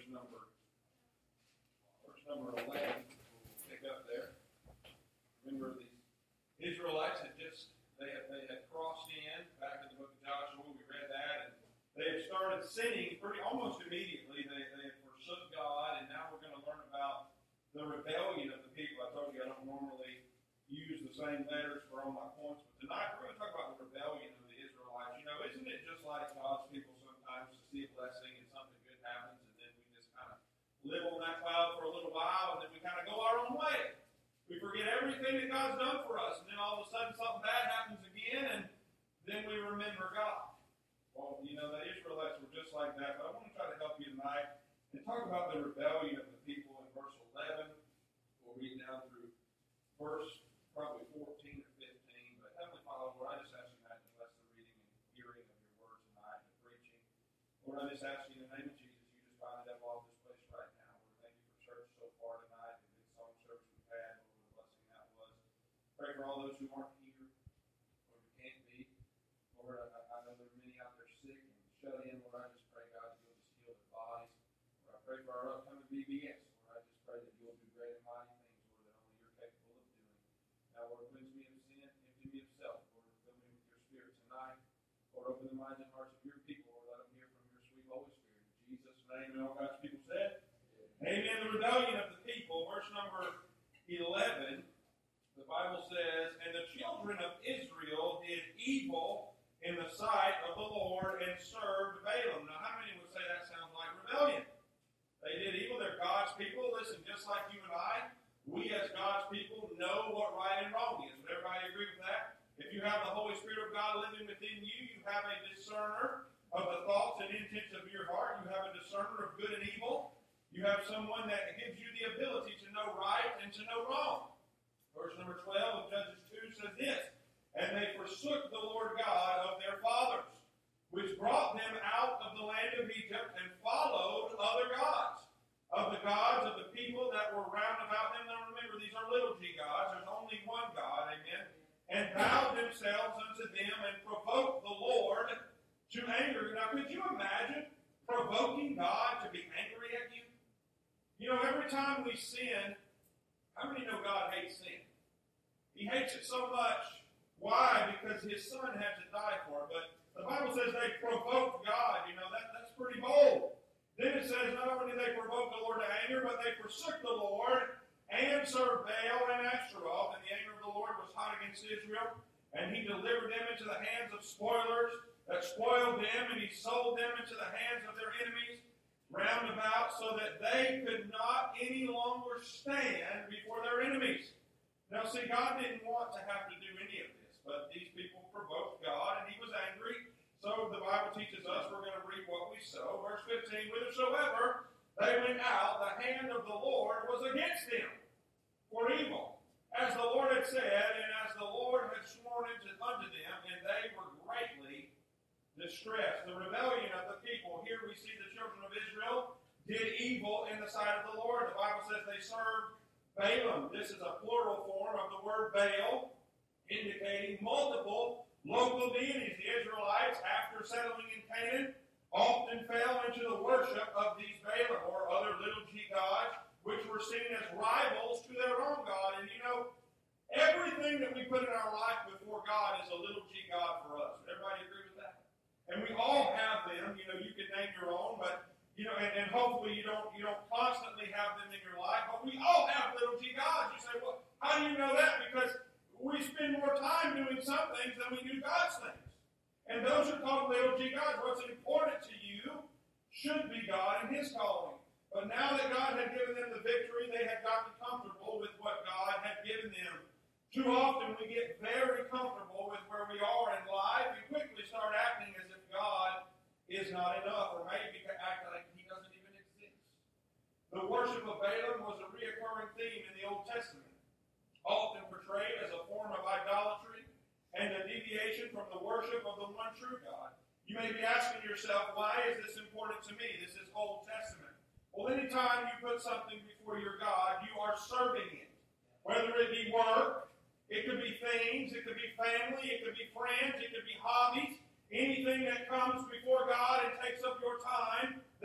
verse number 11. We'll pick up there. Remember, the Israelites had crossed in back in the book of Joshua. We read that, and they had started sinning almost immediately. They had forsook God, and now we're going to learn about the rebellion of the people. I told you I don't normally use the same letters for all my points, but tonight we're going to talk about the rebellion of the Israelites. You know, isn't it just like God's people sometimes to see a blessing and something good happens, and then we just kind of live on that cloud for a little while, and then we kind of go our own way. We forget everything that God's done for us, and then all of a sudden something bad happens again, and then we remember God. Well, you know, the Israelites were just like that, but I want to try to help you tonight and talk about the rebellion of the people in verse 11. We'll read down through verse probably 14 or 15. But Heavenly Father, Lord, I just ask you tonight to bless the reading and hearing of your word tonight and preaching. Lord, I just ask you in the name of Jesus, you just bind the devil off this place right now. Lord, thank you for church so far tonight, the good song service we've had, Lord, what a blessing that was. Pray for all those who aren't here, Lord, who can't be. Lord, I know there are many out there sick and shut in. Lord, I just pray, God, that you'll just heal their bodies. Lord, I pray for our upcoming VBS. Lord, I just pray that you'll do great and mighty things, Lord, that only you're capable of doing. Now, Lord, cleanse me of sin, empty me of self. Lord, fill me with your Spirit tonight. Lord, open the minds and hearts of your people. Lord, let them hear from your sweet Holy Spirit. In Jesus' name, and all God's people said, Amen. The rebellion of the people, verse number 11, the Bible says, and the children of Israel did evil in the sight of the Lord and served Balaam. Now, how many would say that sounds like rebellion? They did evil. They're God's people. Listen, just like you and I, we as God's people know what right and wrong is. Would everybody agree with that? If you have the Holy Spirit of God living within you, you have a discerner of the thoughts and intents of your heart. You have a discerner of good and evil. You have someone that gives you the ability to know right and to know wrong. Verse number 12 of Judges 2 says this, and they forsook the Lord God of their fathers, which brought them out of the land of Egypt, and followed other gods, of the gods of the people that were round about them. Now remember, these are little g gods. There's only one God, amen, and bowed themselves unto them, and provoked the Lord to anger. Now, could you imagine provoking God to be angry at you? You know, every time we sin, how many know God hates sin? He hates it so much. Why? Because his son had to die for it. But the Bible says they provoked God. You know, that's pretty bold. Then it says not only did they provoke the Lord to anger, but they forsook the Lord and served Baal and Ashtaroth. And the anger of the Lord was hot against Israel. And he delivered them into the hands of spoilers that spoiled them. And he sold them into the hands of their enemies round about, so that they could not any longer stand before their enemies. Now see, God didn't want to have to do any of this, but these people provoked God, and he was angry. So the Bible teaches us we're going to reap what we sow. Verse 15, whithersoever they went out, the hand of the Lord was against them for evil, as the Lord had said, and as the Lord had sworn unto them, and they were greatly distressed. The rebellion of the people. Here we see the children of Israel did evil in the sight of the Lord. The Bible says they served Balaam. This is a plural form of the word Baal, indicating multiple local deities. The Israelites, after settling in Canaan, often fell into the worship of these Balaam or other little g gods, which were seen as rivals to their own God. And you know, everything that we put in our life before God is a little g god for us. Everybody agree with that? And we all have them. You know, you can name your own, but you know, and hopefully you don't constantly have them in your life. But we all have little g gods. You say, well, how do you know that? Because we spend more time doing some things than we do God's things. And those are called little g gods. What's important to you should be God and his calling. But now that God had given them the victory, they had gotten comfortable with what God had given them. Too often we get very comfortable with where we are in life and quickly start acting as if God is not enough, or maybe act like he doesn't even exist. The worship of Balaam was a reoccurring theme in the Old Testament, often portrayed as a form of idolatry and a deviation from the worship of the one true God. You may be asking yourself, why is this important to me? This is Old Testament. Well, anytime you put something before your God, you are serving it. Whether it be work, it could be things, it could be family, it could be friends, it could be hobbies. Anything that comes before God and takes up your time,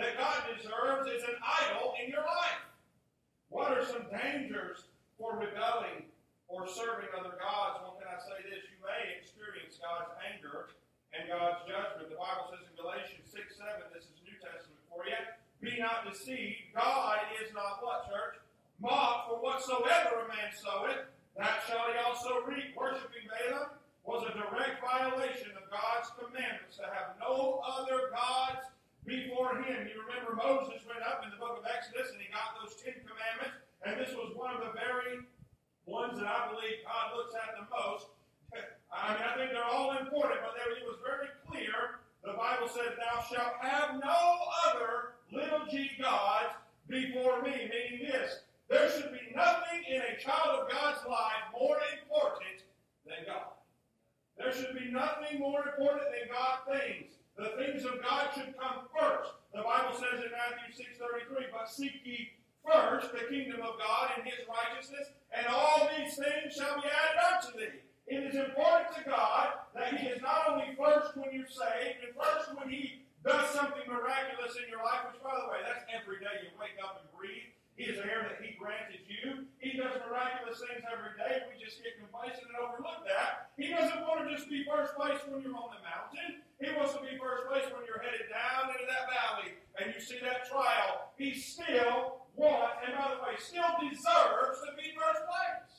that God deserves is an idol in your life. What are some dangers for rebelling or serving other gods? Well, can I say this? You may experience God's anger and God's judgment. The Bible says in Galatians 6:7, this is New Testament for you, be not deceived. God is not what, church? Mocked, for whatsoever a man soweth, that shall he also reap. Worshipping Balaam was a direct violation of God's commandments to have no other gods before him. You remember Moses went up in the book of Exodus and he got those 10 commandments, and this was one of the very ones that I believe God looks at the most. I mean, I think they're all important, but it was very clear. The Bible says, thou shalt have no other little g gods before me, meaning this. There should be nothing in a child of God's life more important than God. There should be nothing more important than God things. The things of God should come first. The Bible says in Matthew 6:33, but seek ye first the kingdom of God and his righteousness, and all these things shall be added unto thee. It is important to God that he is not only first when you're saved, and first when he does something miraculous in your life, which, by the way, that's every day you wake up and breathe. He is there that he granted you. He does miraculous things every day. We just get complacent and overlook that. He doesn't want to just be first place when you're on the mountain. He wants to be first place when you're headed down into that valley and you see that trial. He still wants, and by the way, still deserves to be first place.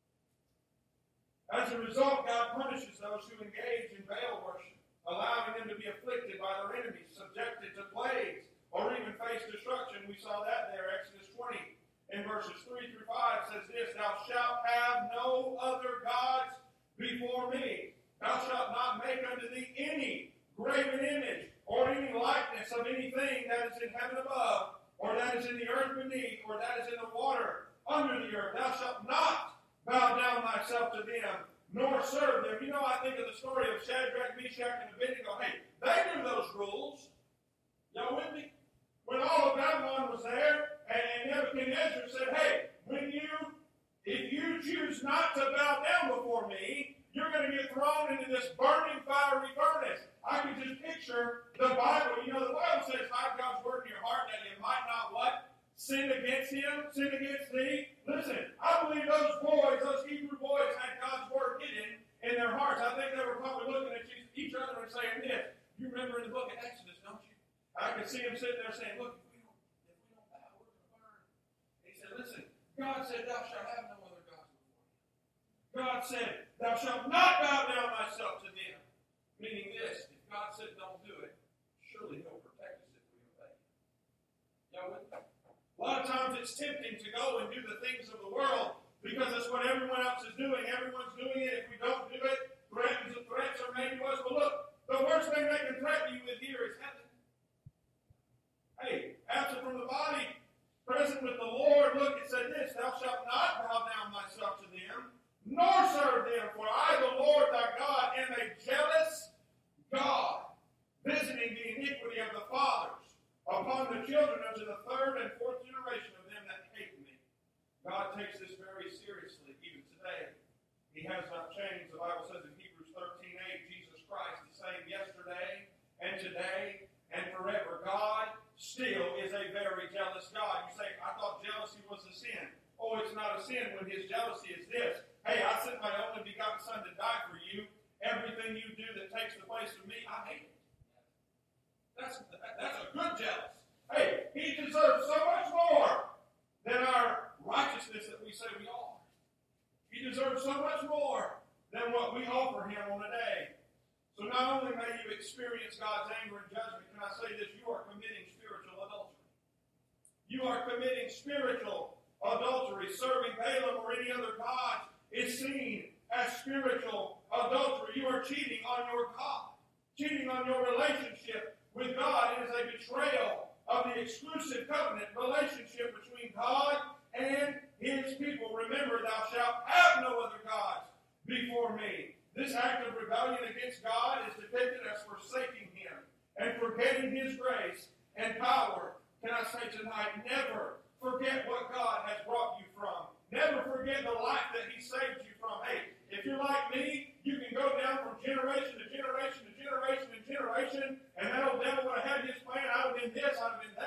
As a result, God punishes those who engage in Baal worship, allowing them to be afflicted by their enemies, subjected to plagues, or even face destruction. We saw that there, Exodus 20, in verses 3 through 5 says this, thou shalt have no other gods before me. Thou shalt not make unto thee any graven image, or any likeness of anything that is in heaven above, or that is in the earth beneath, or that is in the water under the earth. Thou shalt not bow down thyself to them, nor serve them. You know, I think of the story of Shadrach, Meshach, and Abednego. Hey, they knew those rules. Y'all with me? When all of Babylon was there, and Nebuchadnezzar said, hey, if you choose not to bow down before me, you're going to get thrown into this burning fiery furnace. I can just picture the Bible. You know, the Bible says, hide God's word in your heart that you might not what? Sin against him, sin against thee. Listen, I believe those Hebrew boys had God's word hidden in their hearts. I think they were probably looking at each other and saying this. You remember in the book of Exodus, don't you? I could see him sitting there saying, look, if we don't bow, we're going to burn. He said, listen, God said, thou shalt have no other gods before me. God said, thou shalt not bow down thyself to them. Meaning this, if God said don't do it, surely he'll protect us if we obey. Y'all with me? A lot of times it's tempting to go and do the things of the world because that's what everyone else is doing. Everyone's doing it. If we don't do it, threats are made to us. But look, the worst thing they can threaten you with here is heaven. Hey, absent from the body, present with the Lord, look, it said this, thou shalt not bow down thyself to them, nor serve them, for I, the Lord thy God, am a jealous God, visiting the iniquity of the fathers upon the children unto the third and fourth generation of them that hate me. God takes this very seriously, even today. He has not changed. The Bible says in Hebrews 13:8, Jesus Christ the same yesterday and today and forever. God still is a very jealous God. You say, I thought jealousy was a sin. Oh, it's not a sin when his jealousy is this. Hey, I sent my only begotten Son to die for you. Everything you do that takes the place of me, I hate it. That's a good jealous. Hey, he deserves so much more than our righteousness that we say we are. He deserves so much more than what we offer him on a day. So not only may you experience God's anger and judgment, can I say this? You are committing spiritual adultery. You are committing spiritual adultery. Serving Balaam or any other god is seen as spiritual adultery. You are cheating on your God. Cheating on your relationship with God. It is a betrayal of the exclusive covenant relationship between God and his people. Remember, thou shalt have no other gods before me. This act of rebellion against God is depicted as forsaking him and forgetting his grace and power. Can I say tonight, never forget what God has brought you from. Never forget the life that he saved you from. Hey, if you're like me, you can go down from generation to generation to generation to generation, and that old devil would have had his plan. I would have been this, I would have been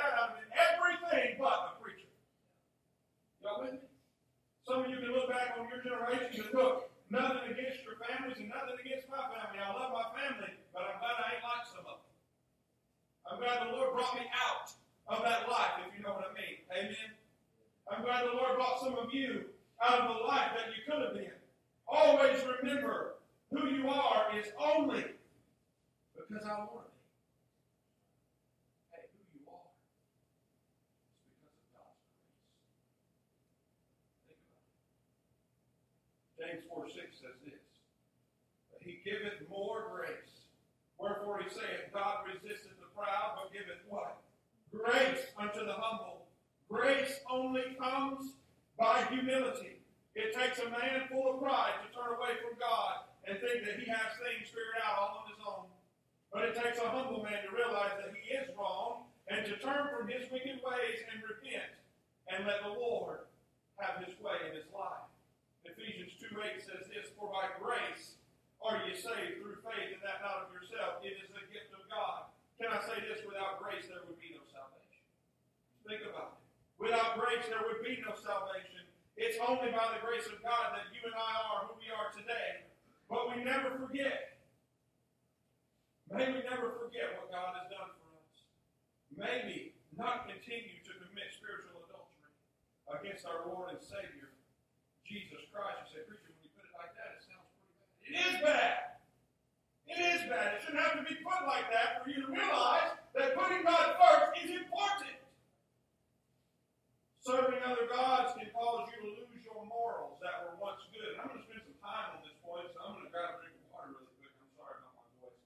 back on your generation and look, nothing against your families and nothing against my family. I love my family, but I'm glad I ain't like some of them. I'm glad the Lord brought me out of that life, if you know what I mean. Amen? I'm glad the Lord brought some of you out of the life that you could have been. Always remember, who you are is only because I want to be. Hey, who you are is because of God's grace. Think about it. James 4:6 says this. He giveth more grace. Wherefore he saith, God resisteth the proud, but giveth what? Grace unto the humble. Grace only comes by humility. It takes a man full of pride to turn away from God and think that he has things figured out all on his own. But it takes a humble man to realize that he is wrong and to turn from his wicked ways and repent and let the Lord have his way in his life. Ephesians 2:8 says this, for by grace are ye saved through faith, and that not of yourself. It is the gift of God. Can I say this? Without grace, there would be no salvation. Think about it. Without grace, there would be no salvation. It's only by the grace of God that you and I are who we are today. But we never forget. May we never forget what God has done for us. May we not continue to commit spiritual adultery against our Lord and Savior, Jesus Christ. You say, preacher, when you put it like that, it sounds pretty bad. It is bad. It is bad. It shouldn't have to be put like that for you to realize that putting God first is important. Serving other gods can cause you to lose your morals that were once good. I'm going to spend some time on this point, so I'm going to grab a drink of water really quick. I'm sorry about my voice.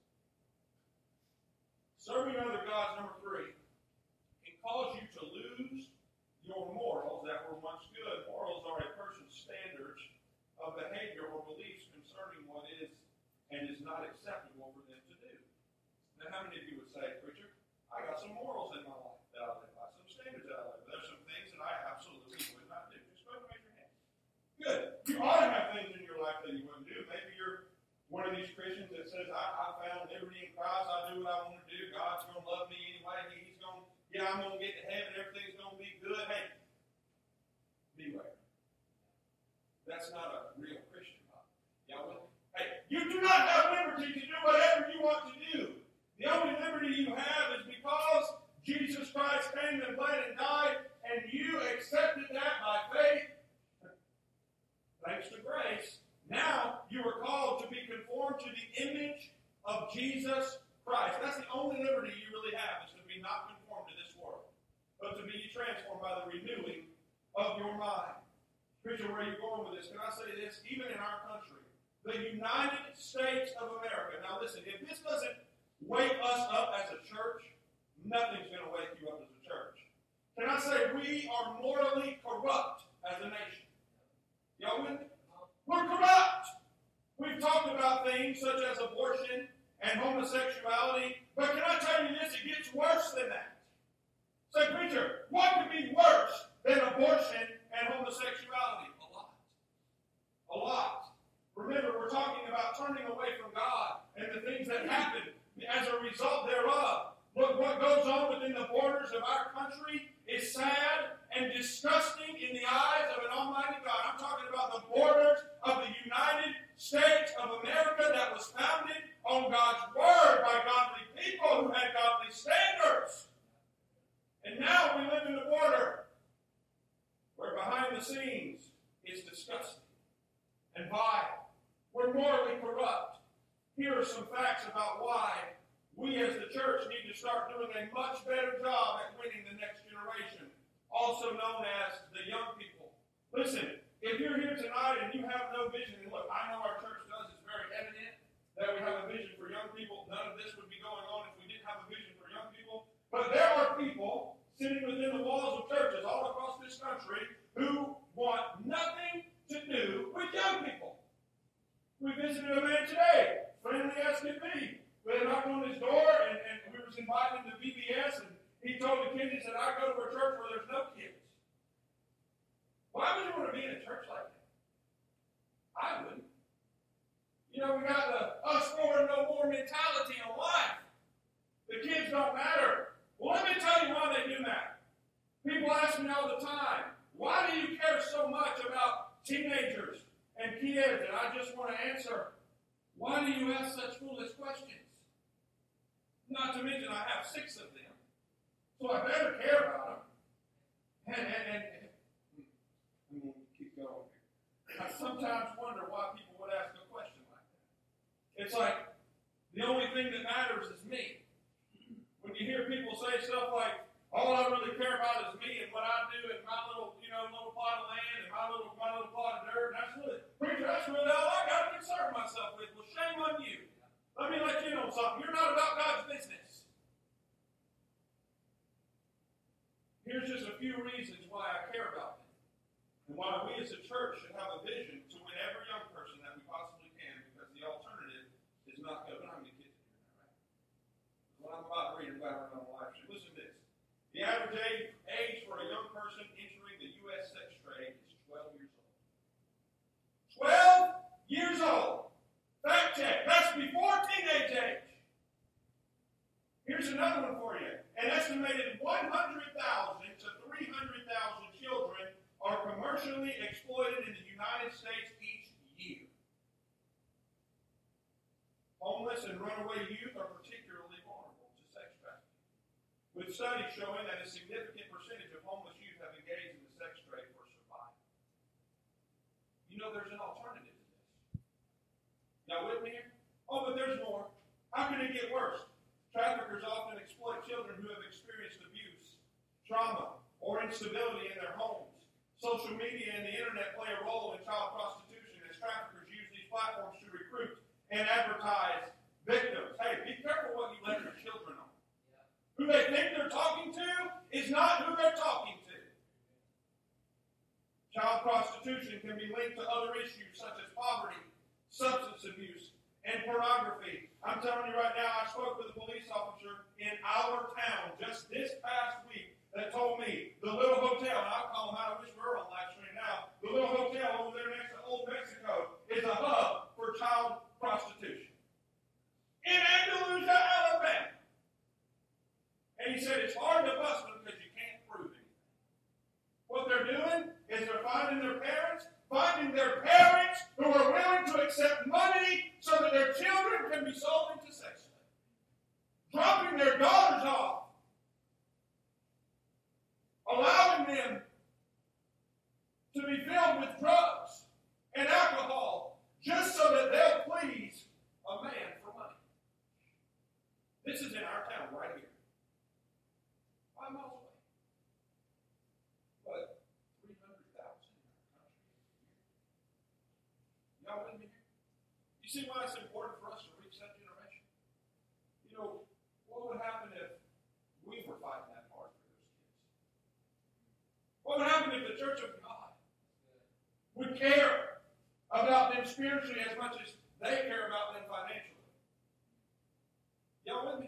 Serving other gods, number 3, can cause you to lose your morals that were once good. Morals are a person's standards of behavior or beliefs concerning what is and is not acceptable for them to do. Now, how many of you would say, preacher, I got some morals in my life that I live by, some standards that I live by. There's some things that I absolutely would not do. Just go ahead and raise your hand. Good. You ought to have things in your life that you wouldn't do. Maybe you're one of these Christians that says, I found liberty in Christ. I do what I want to do. God's going to love me anyway. He's going to, I'm going to get to heaven. Everything's going to be good. Hey, beware. That's not a real Christian, Bob. Y'all with me? Hey, you do not have liberty to do whatever you want to do. The only liberty you have is because Jesus Christ came and bled and died, and you accepted that by faith. Thanks to grace. Now you are called to be conformed to the image of Jesus Christ. That's the only liberty you really have, is to be not conformed to this world, but to be transformed by the renewing of your mind. Preacher, where are you going with this? Can I say this? Even in our country, the United States of America. Now listen, if this doesn't wake us up as a church, nothing's going to wake you up as a church. Can I say we are morally corrupt as a nation? Y'all with me? We're corrupt. We've talked about things such as abortion and homosexuality, but can I tell you this? It gets worse than that. Say, preacher, what could be worse than abortion and homosexuality? A lot. A lot. Remember, we're talking about turning away from God and the things that happen as a result thereof. Look, what goes on within the borders of our country is sad and disgusting in the eyes of an almighty God. I'm talking about the borders of the United States of America that was founded on God's Word by godly people who had godly standards. And now we live in a border where behind the scenes is disgusting and vile. We're morally corrupt. Here are some facts about why we as the church need to start doing a much better job at winning the next generation, also known as the young people. Listen, if you're here tonight and you have no vision, and look, I know our church does, it's very evident that we have a vision for young people. None of this would be going on if we didn't have a vision for young people. But there are people sitting within the walls of churches all across this country who want nothing to do with young people. We visited a man today, friendly as could be. We had knocked on his door, and we was invited to VBS, and he told the kids, he said, I go to a church where there's no kids. Why would you want to be in a church like that? I wouldn't. You know, we got the us four and no more mentality in life. The kids don't matter. Well, let me tell you why they do matter. People ask me all the time, why do you care so much about teenagers and kids, and I just want to answer, why do you ask such foolish questions? Not to mention I have 6 of them, so I better care about them. And I'm going to keep going here. I sometimes wonder why people would ask a question like that. It's like, the only thing that matters is me. When you hear people say stuff like, all I really care about is me and what I do and my little, little plot of land and my little plot of dirt, and that's really all I got to concern myself with. Well, shame on you. Let me let you know something. You're not about God's business. Here's just a few reasons why I care about them, and why we as a church should have a vision to win every young person that we possibly can, because the alternative is not good. I don't have any kids in here now, right? What I'm about to read, I'm about to run on a live stream. Listen to this. The average age for a young person entering the U.S. sex trade is 12 years old. 12 years old. Fact check. That's before teenage age. Here's another one for you. An estimated 100,000 to 300,000 children are commercially exploited in the United States each year. Homeless and runaway youth are particularly vulnerable to sex trafficking, with studies showing that a significant percentage of homeless youth have engaged in the sex trade for survival. You know there's an alternative to this. Y'all with me here? Oh, but there's more. How can it get worse? Traffickers often exploit children who have experienced abuse, trauma, or instability in their homes. Social media and the internet play a role in child prostitution as traffickers use these platforms to recruit and advertise victims. Hey, be careful what you let your children on. Who they think they're talking to is not who they're talking to. Child prostitution can be linked to other issues such as poverty, substance abuse, and pornography. I'm telling you right now, I spoke with a police officer in our town just this past week that told me the little hotel, and I'll call them out, I wish we were on live stream now, the little hotel over there next to Old Mexico is a hub for child prostitution. In Andalusia, Alabama. And he said it's hard to bust them because you can't prove anything. What they're doing is they're finding their parents who are willing to accept money so that their children can be sold into sex slavery. Dropping their daughters off. Allowing them to be filled with drugs and alcohol just so that they'll please a man for money. This is in our town right here. 5 miles away. But 300,000 in our country. Y'all with me here? You see why it's important for us to reach that generation? You know, what would happen if we were fighting that hard for those kids? What would happen if the Church of God would care about them spiritually as much as they care about them financially? Y'all with me?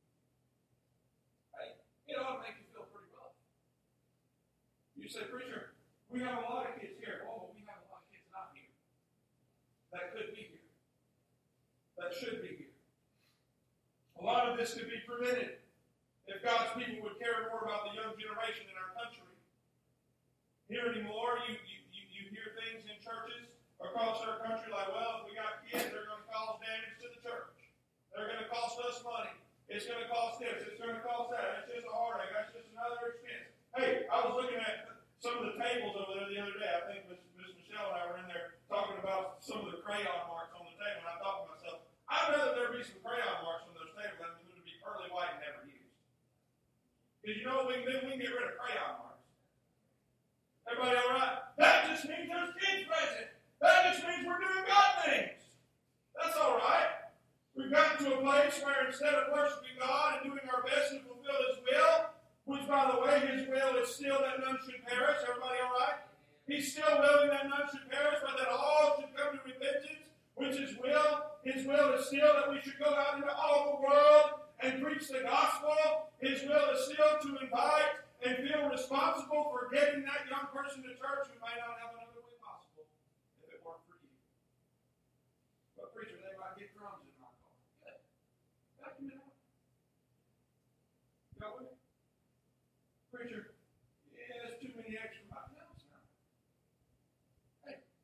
Hey, it ought to make you feel pretty rough. You say, preacher, we have a lot of kids here. Oh, but we have a lot of kids not here. That could be here. That should be here. A lot of this could be prevented if God's people would care more about the young generation in our country. Here anymore, you hear things in churches across our country like, well, if we got kids, they're going to cause damage to the church. They're going to cost us money. It's going to cost this. It's going to cost that. It's just a heartache. That's just another expense. Hey, I was looking at some of the tables over there the other day. I think Miss Michelle and I were in there talking about some of the crayon marks on the table, and I thought to myself, I'd rather there be some crayon marks on those tables than them to be pearly white and never used. Because you know what we can do? We can get rid of crayon marks. Everybody all right? That just means there's kids present. That just means we're doing God things. That's all right. We've gotten to a place where instead of worshiping God and doing our best to fulfill His will, which, by the way, His will is still that none should perish. Everybody all right? He's still willing that none should perish, but that all should come to repentance, which is will. His will is still that we should go out into all the world and preach the gospel. His will is still to invite and feel responsible for getting that young person to church who may not have another way possible if it weren't for you. But preacher, they might get crumbs in my car. Okay. Vacuum it out. Y'all with me? Preacher, yeah, there's too many extra miles now. Hey,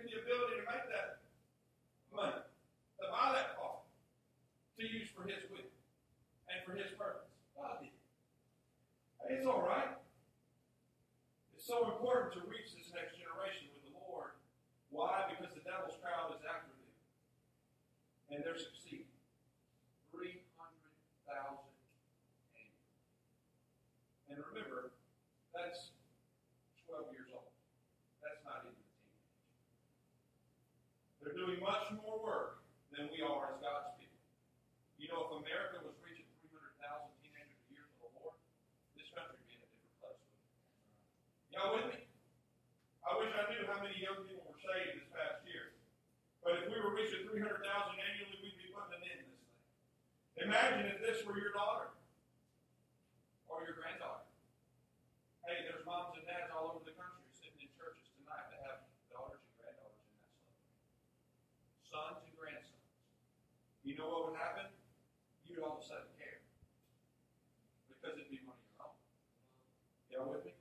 the ability to make that money, to buy that car, to use for His will and for His purpose. God did. It's all right. It's so important to reach this next generation with the Lord. Why? Because the devil's crowd is after them. And they're succeeding. 300,000 annually. And remember, that's 12 years old. That's not even a teenager. They're doing much more work than we are as God's people. You know, if America was reaching 300,000 teenagers a year for the Lord, this country would be in a different place. Y'all with me? I wish I knew how many young people were saved this past year. But if we were reaching 300,000 annually, we'd be putting an end to this thing. Imagine if this were your daughter or your granddaughter. Hey, there's moms and dads all over the country sitting in churches tonight that have daughters and granddaughters in that celebration. Sons and grandsons. You know what would happen? You'd all of a sudden care. Because it'd be one of your own. Y'all with me?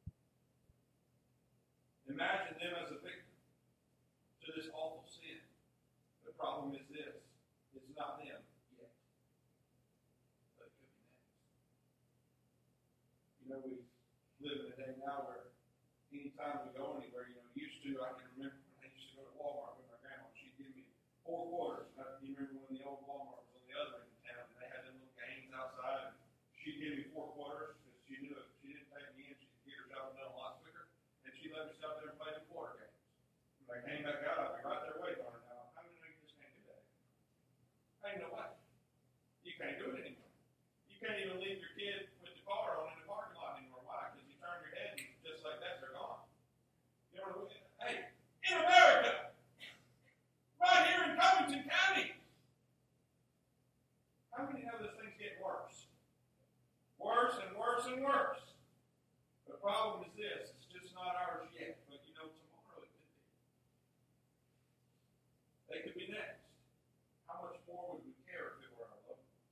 Imagine them as a victim to this awful sin. The problem is this. It's not them yet. But it could be next. You know, we live in a day now where anytime we go anywhere, used to, I can remember when I used to go to Walmart with my grandma. She'd give me 4 quarters. You remember when the old Walmart was on the other end of town and they had them little games outside. And she'd give me 4 quarters because she knew if she didn't take me in, she'd get her job done a lot quicker. And she let me sit out there and play the quarter games. When I came back out, I'd be right there waiting on her. Now, how many know you just can't do that anymore? Ain't no way. You can't do it anymore. You can't even leave your kid with the car on in the parking lot anymore. Why? Because you turn your head and just like that, they're gone. You know what I mean? Hey, in America, right here in Covington County, how many know this thing's getting worse? Worse and worse and worse. The problem is this. It's just not ours yet. But tomorrow it could be. They could be next. How much more would we care if it were our loved one?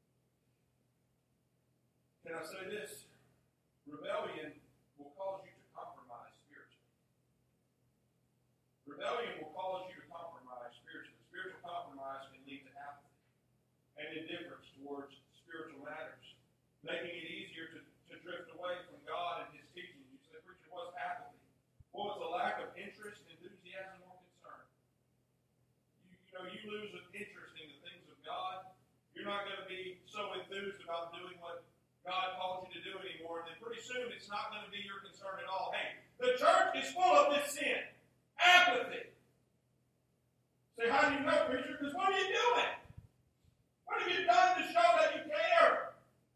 Can I say this? Rebellion will cause you to compromise spiritually. Rebellion will cause you to compromise spiritually. Spiritual compromise can lead to apathy and indifference towards spiritual matters, making it easier to drift away from God and His teaching. You say, preacher, what's apathy? Well, it's a lack of interest, enthusiasm, or concern. You lose an interest in the things of God. You're not going to be so enthused about doing what God called you to do anymore. And then pretty soon it's not going to be your concern at all. Hey, the church is full of this sin. Apathy. Say, how do you know, preacher? Because what are you doing? What have you done to show that you care?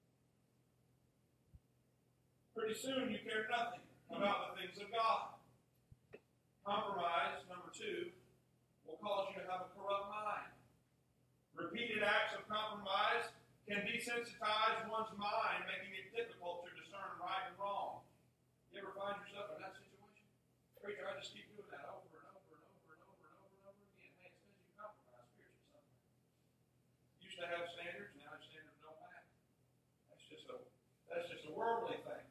Pretty soon you care nothing about the things of God. Compromise, number 2, will cause you to have a corrupt mind. Repeated acts of compromise can desensitize one's mind, making it difficult to discern right and wrong. You ever find yourself in that situation? Preacher, I just keep doing that over and over and over and over and over and over again. Hey, it's because you compromise spiritually somewhere. You used to have standards, now your standards don't matter. That's just a worldly thing.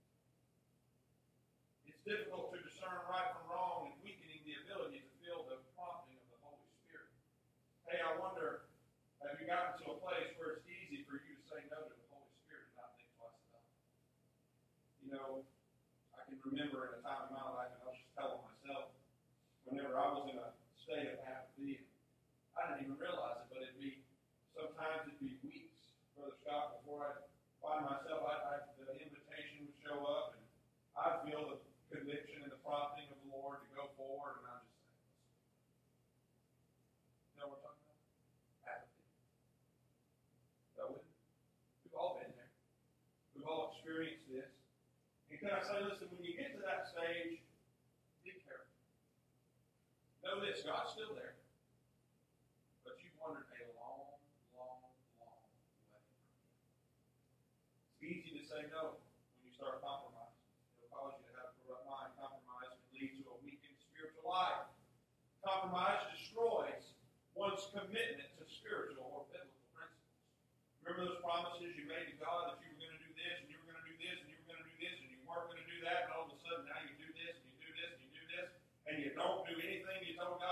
It's difficult to discern right from wrong and weakening the ability to feel the prompting of the Holy Spirit. Hey, I wonder, have you gotten to a place where it's easy for you to say no to the Holy Spirit and not think twice about it? I can remember in a time in my life, and I'll just tell myself, whenever I was in a state of apathy, I didn't even realize it, but sometimes it'd be weeks, Brother Scott, before I'd find myself, the invitation would show up, and I'd feel the conviction and the prompting of the Lord to go forward, and I'm just saying, you know what we're talking about? Apathy. We've all been there. We've all experienced this. And can I say, listen, when you get to that stage, be careful. Know this, God's still there. But you've wandered a long, long, long way from Him. It's easy to say no when you start compromising. It'll cause you to have a corrupt mind. Compromise can lead to a weakened spiritual life. Compromise destroys one's commitment to spiritual or biblical principles. Remember those promises you made to God that you were going to do this, and you were going to do this, and you were going to do this, and you weren't going to do that, and all of a sudden now you do this, and you do this, and you do this, and you don't do anything you told God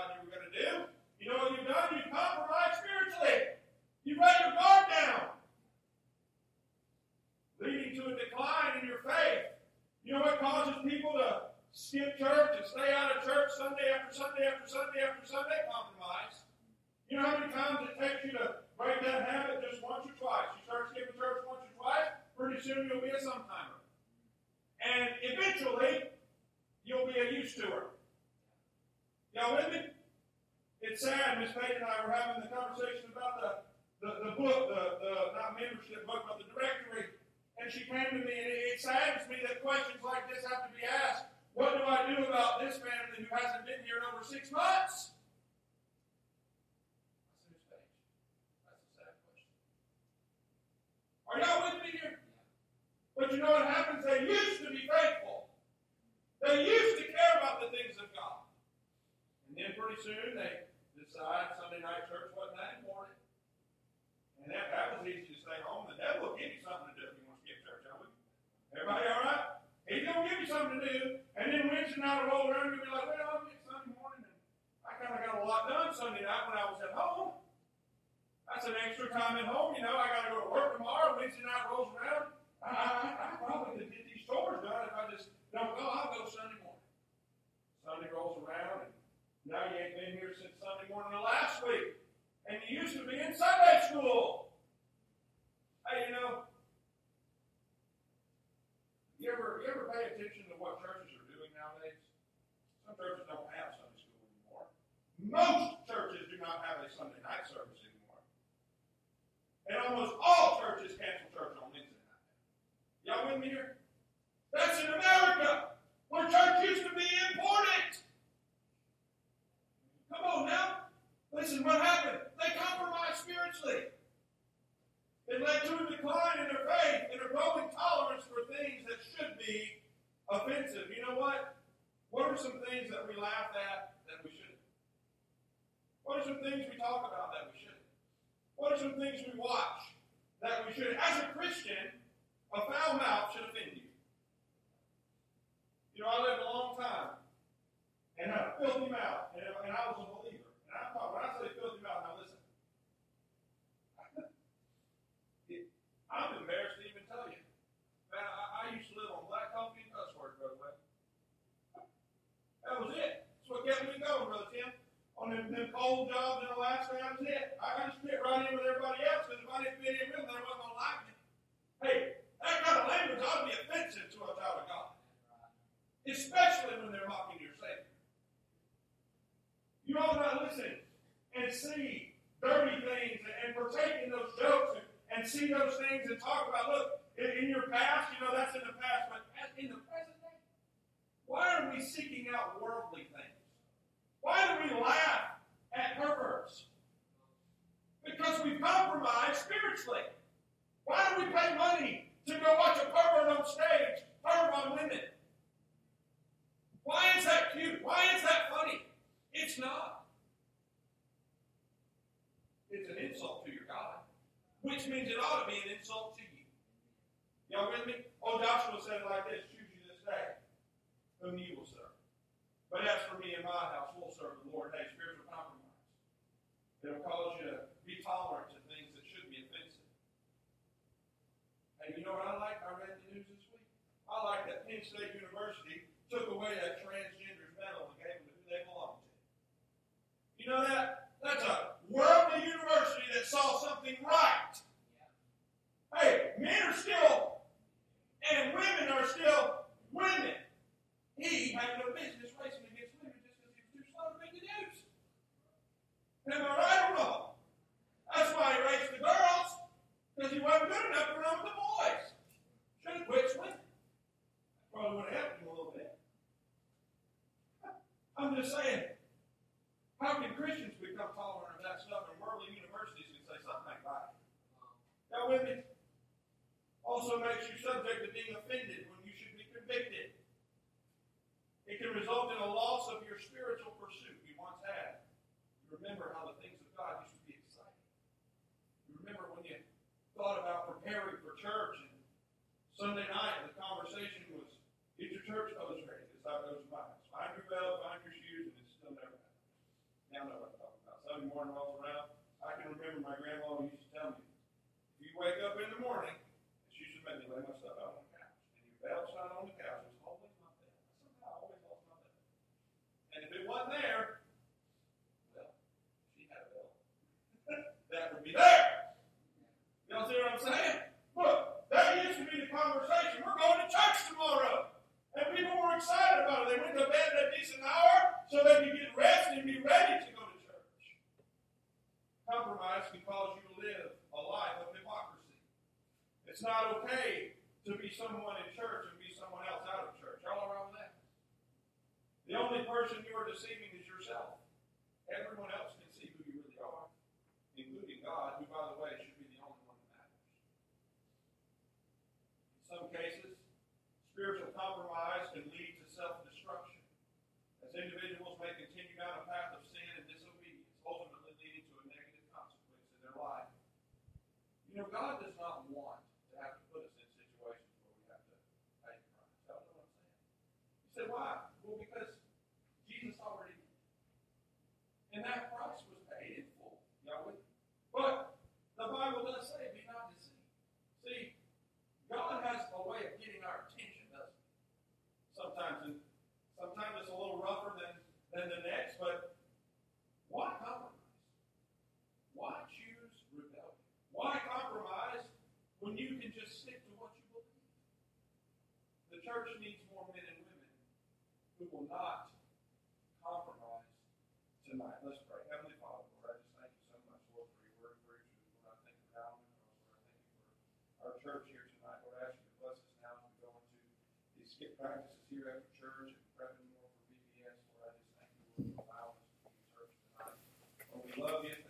causes people to skip church and stay out of church Sunday after Sunday after Sunday after Sunday? Compromise. You know how many times it takes you to break that habit just once or twice? You start skipping church once or twice, pretty soon you'll be a sometimer. And eventually, you'll be a used to her. Y'all with me? It's sad, Miss Payne and I were having the conversation about the book, the not membership book, but the directory. And she came to me, and it saddens me that questions like this have to be asked. What do I do about this family who hasn't been here in over 6 months? I said, Miss Page, that's a sad question. Are y'all with me here? But you know what happens? They used to be faithful. They used to care about the things of God. And then pretty soon they decide Sunday night church wasn't that important. And that was easy to stay home. The devil will give you something to do if you want to skip church, don't we? Everybody all right? He's going to give you something to do. And then Wednesday night will roll around and you'll be like, well, I'll get Sunday morning. And I kind of got a lot done Sunday night when I was at home. That's an extra time at home. You know, I got to go to work tomorrow. Wednesday night rolls around. I probably could get these chores done if I just don't go. I'll go Sunday morning. Sunday rolls around, and now you ain't been here since Sunday morning of last week. And you used to be in Sunday school. Hey, you know, you ever pay attention to what churches are doing nowadays? Some churches don't have Sunday school anymore. Most churches do not have a Sunday night service anymore. And almost all churches cancel church on Wednesday night. Y'all with me here? That's in America, where church used to be important. Come on now. Listen, what happened? They compromised spiritually. It led to a decline in their faith and a growing tolerance for things that should be offensive. You know what? What are some things that we laugh at that we shouldn't? What are some things we talk about that we shouldn't? What are some things we watch that we shouldn't? As a Christian, a foul mouth should offend you. You know, I lived a long time and had a filthy mouth, and I was a believer. And I'm talking, when I say filthy mouth, now listen. I'm embarrassed to even tell you. Man, I used to live on black coffee and cuss words, Brother Webb. That was it. That's what kept me going, Brother Tim. On them cold jobs in Alaska, that was it. I just fit right in with everybody else, because if I didn't fit in with them, they wasn't going to like me. Hey, that kind of language ought to be offensive to a child of God. Especially when they're mocking your Savior. You ought not listen and see dirty things and partake in those jokes and see those things and talk about, look, in your past, you know, that's in the past, but in the present day, why are we seeking out worldly things? Why do we laugh at perverts? Because we've compromised spiritually. Why do we pay money to go watch a pervert on stage, pervert on women? Why is that cute? Why is that funny? It's not. It's an insult to your God, which means it ought to be an insult to you. Y'all with me? Oh, Joshua said it like this: choose you this day whom you will serve. But as for me and my house, we'll serve the Lord. Hey, spiritual compromise. It'll cause you to be tolerant to things that should be offensive. Hey, you know what I like? I read the news this week. I like that Penn State University took away that transgender's medal and gave them to who they belong to. You know that? That's a worldly university that saw something right. Hey, men are still, and women are still women. He had no business racing against women just because he was too slow to make the news. Am I right or wrong? That's why he raced the girls, because he wasn't good enough to run with the boys. Should have quit swimming. Probably would have helped him a little bit. I'm just saying, how can Christians become tolerant of that stuff and worldly universities can say something ain't right? Y'all with me? Also makes you subject to being offended when you should be convicted. It can result in a loss of your spiritual pursuit you once had. You remember how the things of God used to be exciting. You remember when you thought about preparing for church, and Sunday night the conversation was, get your church clothes ready. That's how it goes by. Find your belt, find your shoes, and it's still never happened. Now I know what I'm talking about. Sunday morning rolls around. I can remember my grandma used to tell me, if you wake up in the morning, she used to make me lay my stuff out on the couch. And your belt's not on the couch, it's always about it. They went to bed at a decent hour so they could get rest and be ready to go to church. Compromise can cause you to live a life of hypocrisy. It's not okay to be someone in church and be someone else out of church. Y'all around with that? The only person you are deceiving is yourself. Everyone else can see who you really are, including God, who, by the way, should be the only one that matters. In some cases, spiritual compromise can lead to self-destruction, as individuals may continue down a path of sin and disobedience, ultimately leading to a negative consequence in their life. You know, God does not want to have to put us in situations where we have to pay the price. Y'all know what I'm saying? You say, why? Well, because Jesus already did. And that price was paid in full. Y'all with me? But the Bible does say, be not deceived. See, God has a way of getting our attention, doesn't he? Sometimes it's a little rougher than the next, but why compromise? Why choose rebellion? Why compromise when you can just stick to what you believe? The church needs more men and women who will not compromise tonight. Let's pray. Heavenly Father, Lord, I just thank you so much, Lord, for your word, for your truth. Lord, I thank you for Alan and Lord, I thank you for our church here tonight. Lord, I ask you to bless us now as we go into these skip practices here after church and prepping more for VBS. Lord, I just thank you, Lord, for allowing us to be in church tonight. Lord, we love you.